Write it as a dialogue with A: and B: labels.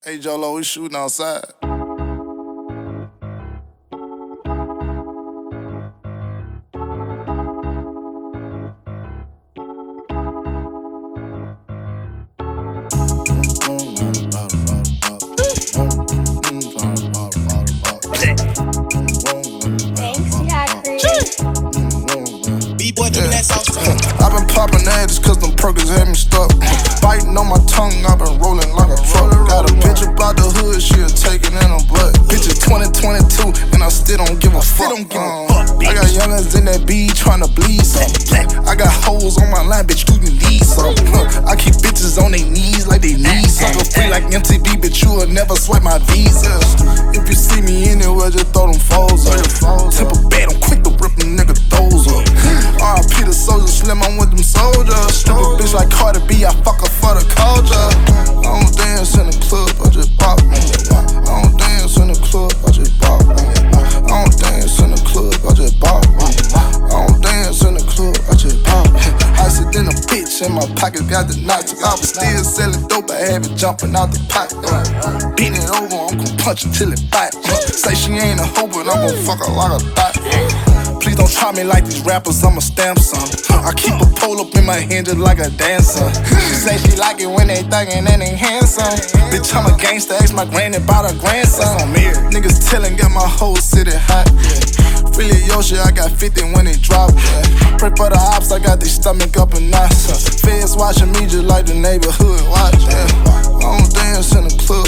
A: Hey, Jolo, we shooting outside. I've been popping edges cause them perkins had me stuck. Biting on my tongue, I've been rolling like a truck. Got a bitch about the hood, she'll take it in her blood. Bitch is 2022 and I still don't give a fuck. I got youngers in that B tryna bleed some. I got hoes on my line, bitch, you can leave some. I keep bitches on their knees like they need some. Go free like MTV, bitch, you will never swipe my visa. If you see me anywhere, just throw them foes up. Temper bad, I'm quick to rip a nigga those up. R.I.P. the soldier slim, I'm with them soldiers. Stupid bitch like Cardi B, I fuck her for the culture. I don't dance in the club, I just pop. I don't dance in the club, I just pop. I don't dance in the club, I just pop. I don't dance in the club, I just pop. I sit in a bitch in my pocket, got the knots. I was still selling dope, I had it jumping out the pot. Beat it over, I'm gon' punch it till it bite. Say she ain't a hoe, but I'm gon' fuck her like a thought. Please don't try me like these rappers, I'ma stamp some. I keep a pole up in my hand just like a dancer. She say she like it when they thuggin' and they handsome. Bitch, I'm a gangster, ask my granny about her grandson. Niggas tellin', got my whole city hot. Really Yoshi, I got 50 when it drop. Pray for the ops, I got their stomach up and nice. Feds watching me just like the neighborhood watch. I don't dance in the club.